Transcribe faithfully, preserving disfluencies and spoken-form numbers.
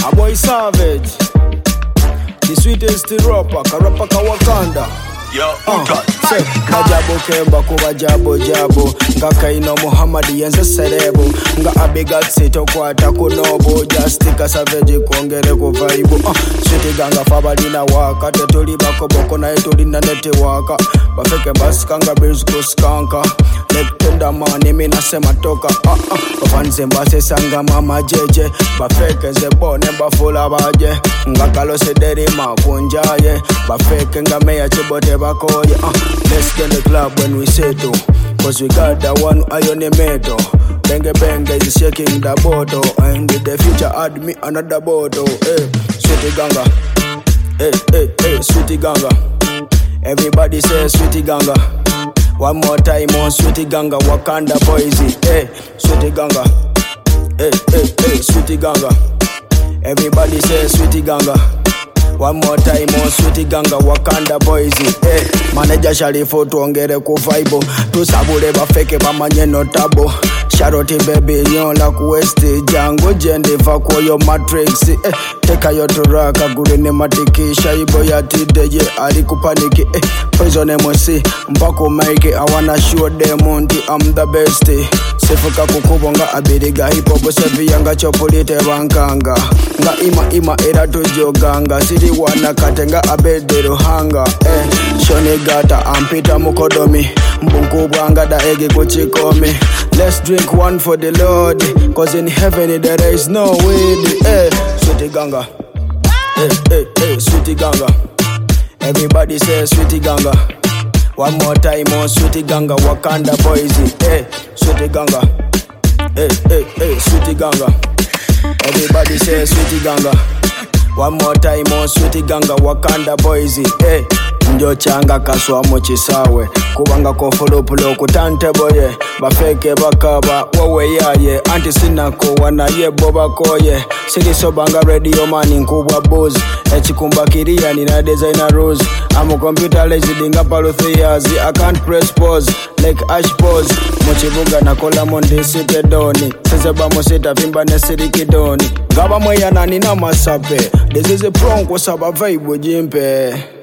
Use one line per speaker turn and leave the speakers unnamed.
A boy savage, the sweetest rapper, karapa kawakanda.
Yo,
uh, say, Majabo kemba kuba jabo jabo. Nga kaino Muhammad yenze serebo. Nga abigatsi tokwata kunobo. Just tika savage kuongere ku vibe. uh, Sweetie ganga fabadina waka. Tetuli bako boko na etuli na nete waka. Bafeke baskanga bills kuskanka. Nek tunda mani mina sema toka. uh, uh, Bafanze mbase sanga mama jeje. Bafeke zebone bafula baje. Nga kalose deri makunjaye. Bafeke nga meya chibote bakoye. uh, Let's get in the club when we say to. Cause we got that one iron metal. Benge benge is shaking the bottle. And in the future add me another bottle. Hey, sweetie ganga. Hey, hey, hey, sweetie ganga. Everybody say sweetie ganga. One more time on sweetie ganga. Wakanda boys. Hey, sweetie ganga. Hey, hey, hey, sweetie ganga. Everybody say sweetie ganga. One more time on sweetie ganga. Wakanda boys. Hey, manager Sharifo tuongere ku vibe. Tusabule bafeke bamanye notabo. Charity baby nyola ku west jango jende va kwa yo matrix. Eh, teka yo turaka gure ne matiki. Shaibo ya tideje ali kupaniki. Eh, poison M C mpako maike. I wanna show them Monty I'm the best. Sefuka kukubonga abiriga hip hop sevi yanga chopolite bankanga. Nga ima ima era tujoganga. Siri wana katenga abedero hanga. Eh, shone gata ampita mukodomi. Mbungu bwanga da ege kuchikomi. Let's drink one for the Lord. Cause in heaven there is no way. Hey, sweetie ganga. Hey, hey, hey, sweetie ganga. Everybody say sweetie ganga. One more time on sweetie ganga. Wakanda boys. Hey, sweetie ganga. Hey, hey, hey, sweetie ganga. Everybody say sweetie ganga. One more time on sweetie ganga. Wakanda boys. Hey, njo changa kaswa mochisawe. Kubanga kofolopulo kutante boye. Bafeke bakaba wawe yaye. Anti sinako wana ye boba koye. Sili sobanga radio mani nkubwa buzz. Echikumba kiria nina designer rose. I'm a computer lazy dinga palo three years. I can't press pause like ash pause. Mochibuga na kola monde site doni. Sezeba mosita pimba nesiri kidoni. Gaba moya nani na masape. This is a pronk wasaba vibe jimpe.